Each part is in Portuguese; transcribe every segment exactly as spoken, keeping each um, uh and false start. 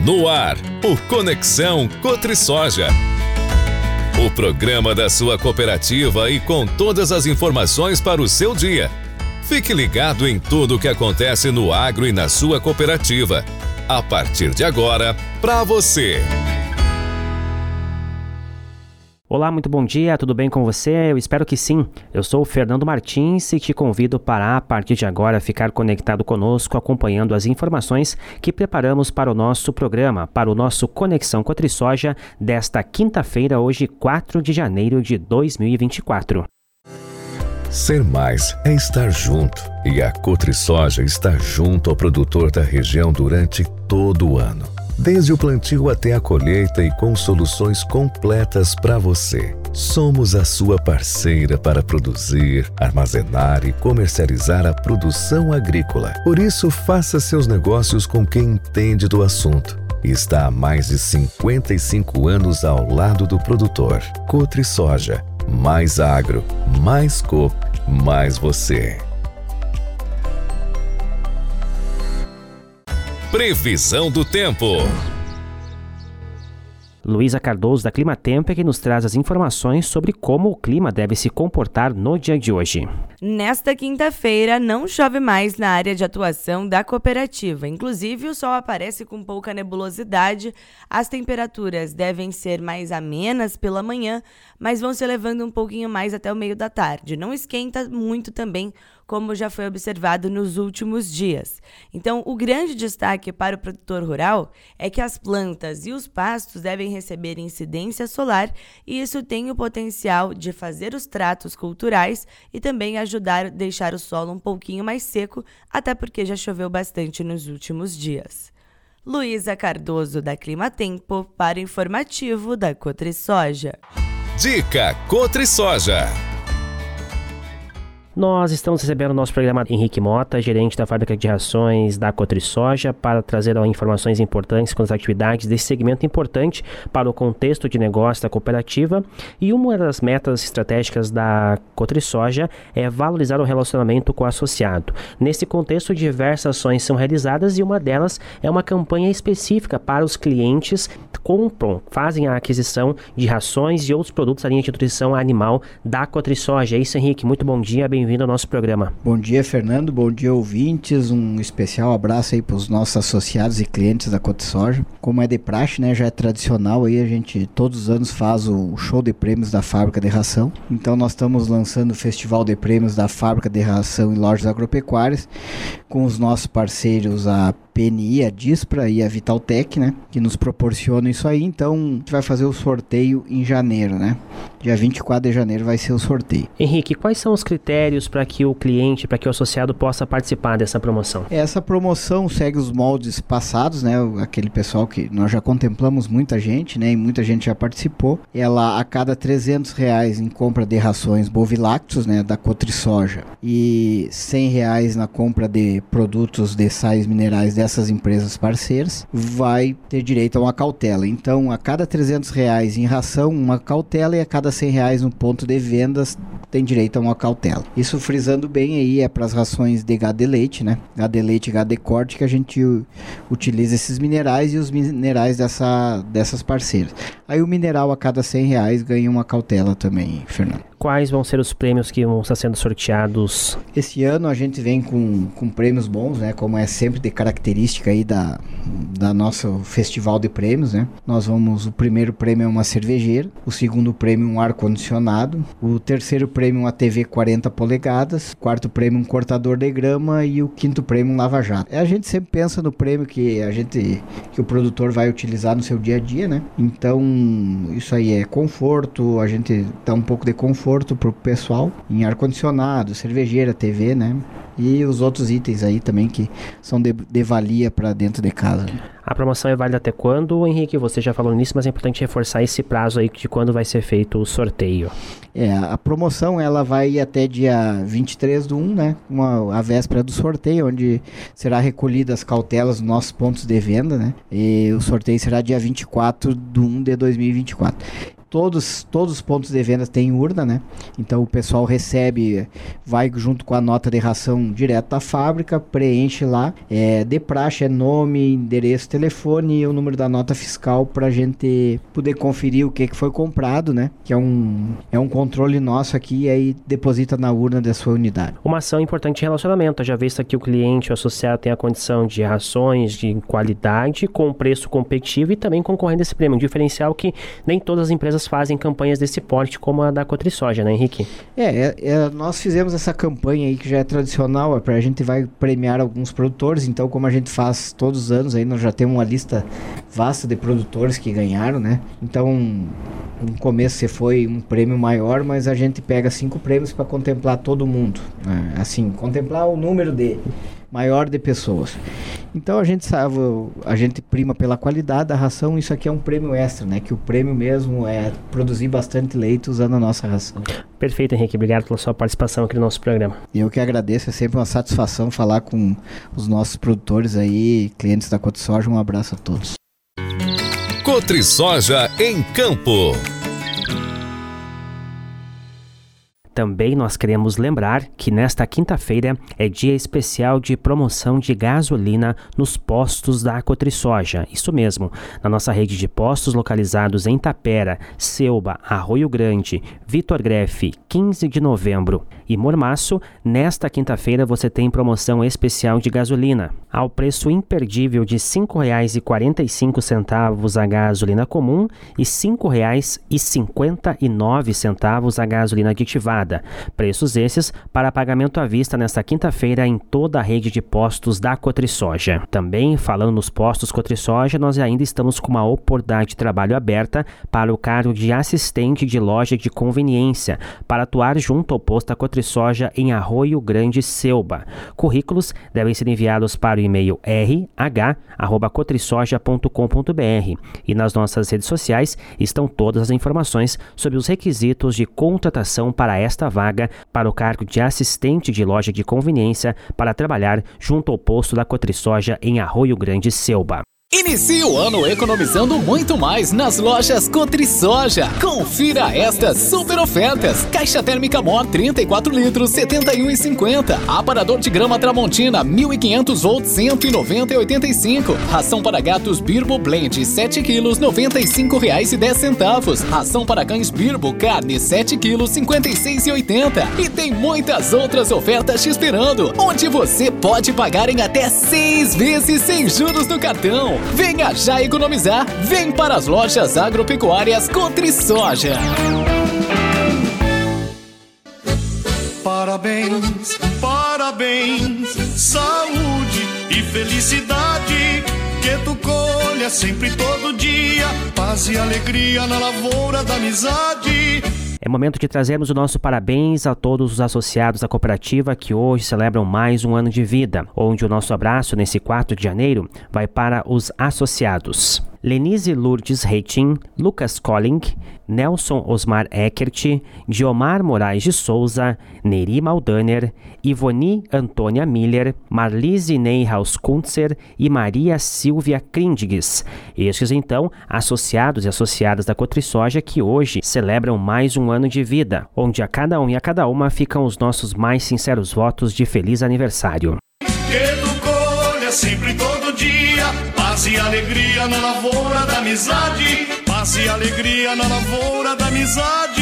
No ar, o Conexão Cotrisoja. O programa da sua cooperativa e com todas as informações para o seu dia. Fique ligado em tudo o que acontece no agro e na sua cooperativa. A partir de agora, para você. Olá, muito bom dia, tudo bem com você? Eu espero que sim. Eu sou o Fernando Martins e te convido para, a partir de agora, ficar conectado conosco, acompanhando as informações que preparamos para o nosso programa, para o nosso Conexão Cotrisoja desta quinta-feira, hoje, quatro de janeiro de dois mil e vinte e quatro. Ser mais é estar junto, e a Cotrisoja está junto ao produtor da região durante todo o ano. Desde o plantio até a colheita e com soluções completas para você. Somos a sua parceira para produzir, armazenar e comercializar a produção agrícola. Por isso, faça seus negócios com quem entende do assunto. Está há mais de cinquenta e cinco anos ao lado do produtor. Cotrisoja. Mais agro, mais coop, mais você. Previsão do tempo. Luísa Cardoso, da Climatempo, é que nos traz as informações sobre como o clima deve se comportar no dia de hoje. Nesta quinta-feira, não chove mais na área de atuação da cooperativa. Inclusive, o sol aparece com pouca nebulosidade. As temperaturas devem ser mais amenas pela manhã, mas vão se elevando um pouquinho mais até o meio da tarde. Não esquenta muito também, como já foi observado nos últimos dias. Então, o grande destaque para o produtor rural é que as plantas e os pastos devem receber incidência solar e isso tem o potencial de fazer os tratos culturais e também ajudar a deixar o solo um pouquinho mais seco, até porque já choveu bastante nos últimos dias. Luísa Cardoso, da Climatempo, para o informativo da Cotrisoja. Dica Cotrisoja. Nós estamos recebendo no nosso programa Henrique Mota, gerente da fábrica de rações da Cotrisoja, para trazer informações importantes com as atividades desse segmento importante para o contexto de negócio da cooperativa. E uma das metas estratégicas da Cotrisoja é valorizar o relacionamento com o associado. Nesse contexto, diversas ações são realizadas e uma delas é uma campanha específica para os clientes que compram, fazem a aquisição de rações e outros produtos da linha de nutrição animal da Cotrisoja. É isso, Henrique. Muito bom dia, bem-vindo. Bem-vindo ao nosso programa. Bom dia, Fernando. Bom dia, ouvintes. Um especial abraço aí para os nossos associados e clientes da Cotrisoja. Como é de praxe, né, já é tradicional aí, a gente todos os anos faz o show de prêmios da fábrica de ração. Então nós estamos lançando o Festival de Prêmios da Fábrica de Ração em Lojas Agropecuárias com os nossos parceiros, a P N I, a Dispra e a Vitaltec, né, que nos proporcionam isso aí. Então, a gente vai fazer o sorteio em janeiro, né? Dia vinte e quatro de janeiro vai ser o sorteio. Henrique, quais são os critérios para que o cliente, para que o associado possa participar dessa promoção? Essa promoção segue os moldes passados, né? Aquele pessoal que nós já contemplamos muita gente, né? E muita gente já participou. Ela, a cada trezentos reais em compra de rações bovilácteos, né? Da Cotrisoja, e cem reais na compra de produtos de sais minerais dessas empresas parceiras, vai ter direito a uma cautela. Então, a cada trezentos reais em ração, uma cautela, e a cada cem reais no ponto de vendas tem direito a uma cautela. Isso frisando bem aí, é para as rações de gado de leite, né? Gado de leite e gado de corte, que a gente u- utiliza esses minerais e os minerais dessa, dessas parceiras. Aí o mineral a cada cem reais ganha uma cautela também, Fernando. Quais vão ser os prêmios que vão estar sendo sorteados? Esse ano a gente vem com, com prêmios bons, né? Como é sempre de característica aí da, da nosso festival de prêmios, né? Nós vamos, o primeiro prêmio é uma cervejeira, o segundo prêmio um ar-condicionado, o terceiro prêmio uma T V quarenta polegadas, o quarto prêmio um cortador de grama e o quinto prêmio um lava-jato. A gente sempre pensa no prêmio que a gente, que o produtor vai utilizar no seu dia a dia, né? Então, isso aí é conforto, a gente dá um pouco de conforto para o pessoal em ar-condicionado, cervejeira, T V, né? E os outros itens aí também que são de, de valia para dentro de casa. A promoção é válida até quando, Henrique? Você já falou nisso, mas é importante reforçar esse prazo aí de quando vai ser feito o sorteio. É, a promoção ela vai até dia vinte e três do um, né? Uma, a véspera do sorteio, onde será recolhida as cautelas nos nossos pontos de venda, né? E o sorteio será dia vinte e quatro do um de dois mil e vinte e quatro. todos, todos os pontos de venda têm urna, né? Então o pessoal recebe, vai junto com a nota de ração direto da fábrica, preenche lá, é, de praxe é nome, endereço, telefone e o número da nota fiscal para a gente poder conferir o que, que foi comprado, né? Que é um, é um controle nosso aqui e aí deposita na urna da sua unidade. Uma ação importante de relacionamento, já visto que o cliente, o associado tem a condição de rações de qualidade, com preço competitivo e também concorrendo a esse prêmio, um diferencial que nem todas as empresas fazem campanhas desse porte como a da Cotrisoja, né, Henrique? É, é, é, nós fizemos essa campanha aí que já é tradicional, é pra, a gente vai premiar alguns produtores, então como a gente faz todos os anos aí, nós já temos uma lista vasta de produtores que ganharam, né? Então, no começo você foi um prêmio maior, mas a gente pega cinco prêmios para contemplar todo mundo, né? Assim, contemplar o número de maior de pessoas. Então a gente sabe, a gente prima pela qualidade da ração, isso aqui é um prêmio extra, né? Que o prêmio mesmo é produzir bastante leite usando a nossa ração. Perfeito, Henrique. Obrigado pela sua participação aqui no nosso programa. Eu que agradeço, é sempre uma satisfação falar com os nossos produtores aí, clientes da Cotrisoja. Um abraço a todos. Cotrisoja em Campo. Também nós queremos lembrar que nesta quinta-feira é dia especial de promoção de gasolina nos postos da Cotrisoja. Isso mesmo, na nossa rede de postos localizados em Tapera, Selba, Arroio Grande, Vitor Grefe, quinze de novembro e Mormaço, nesta quinta-feira você tem promoção especial de gasolina. Ao preço imperdível de cinco reais e quarenta e cinco centavos a gasolina comum e cinco reais e cinquenta e nove centavos a gasolina aditivada. Preços esses para pagamento à vista nesta quinta-feira em toda a rede de postos da Cotrisoja. Também, falando nos postos Cotrisoja, nós ainda estamos com uma oportunidade de trabalho aberta para o cargo de assistente de loja de conveniência, para atuar junto ao posto da Cotrisoja em Arroio Grande, Selba. Currículos devem ser enviados para o e-mail r h arroba cotrisoja ponto com ponto b r e nas nossas redes sociais estão todas as informações sobre os requisitos de contratação para esta vaga para o cargo de assistente de loja de conveniência para trabalhar junto ao posto da Cotrisoja em Arroio Grande, Selba. Inicie o ano economizando muito mais nas lojas Cotrisoja. Confira estas super ofertas. Caixa térmica Mor trinta e quatro litros, setenta e um reais e cinquenta centavos. Aparador de grama Tramontina mil e quinhentos volts, cento e noventa reais e oitenta e cinco centavos. Ração para gatos Birbo Blend sete quilos, noventa e cinco reais e dez centavos. Ração para cães Birbo Carne sete quilos, cinquenta e seis reais e oitenta centavos. E tem muitas outras ofertas te esperando, onde você pode pagar em até seis vezes sem juros no cartão. Venha já economizar, vem para as lojas agropecuárias Cotrisoja. Parabéns, parabéns, saúde e felicidade, que tu colha sempre todo dia, paz e alegria na lavoura da amizade. É momento de trazermos o nosso parabéns a todos os associados da cooperativa que hoje celebram mais um ano de vida, onde o nosso abraço nesse quatro de janeiro vai para os associados. Lenise Lourdes Reitin, Lucas Colling, Nelson Osmar Eckert, Diomar Moraes de Souza, Neri Maldaner, Ivoni Antônia Miller, Marlise Neyhaus Kuntzer e Maria Silvia Krindges. Estes, então, associados e associadas da Cotrisoja que hoje celebram mais um ano de vida, onde a cada um e a cada uma ficam os nossos mais sinceros votos de feliz aniversário. Que tu colha sempre todo dia, paz e alegria na lavoura da amizade, paz e alegria na lavoura da amizade.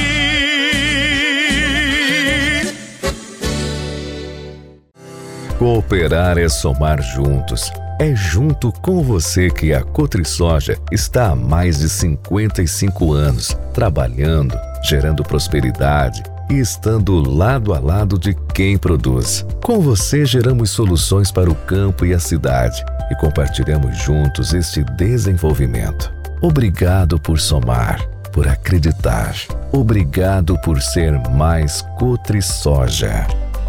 Cooperar é somar juntos. É junto com você que a Cotrisoja está há mais de cinquenta e cinco anos, trabalhando, gerando prosperidade e estando lado a lado de quem produz. Com você geramos soluções para o campo e a cidade e compartilhamos juntos este desenvolvimento. Obrigado por somar, por acreditar. Obrigado por ser mais Cotrisoja.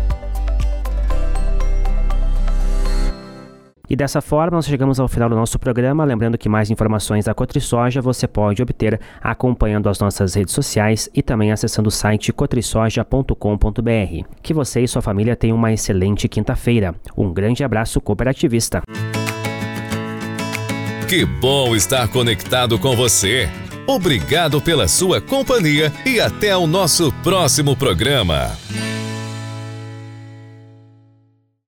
E dessa forma nós chegamos ao final do nosso programa, lembrando que mais informações da Cotrisoja você pode obter acompanhando as nossas redes sociais e também acessando o site cotrisoja ponto com ponto b r. Que você e sua família tenham uma excelente quinta-feira. Um grande abraço cooperativista. Que bom estar conectado com você. Obrigado pela sua companhia e até o nosso próximo programa.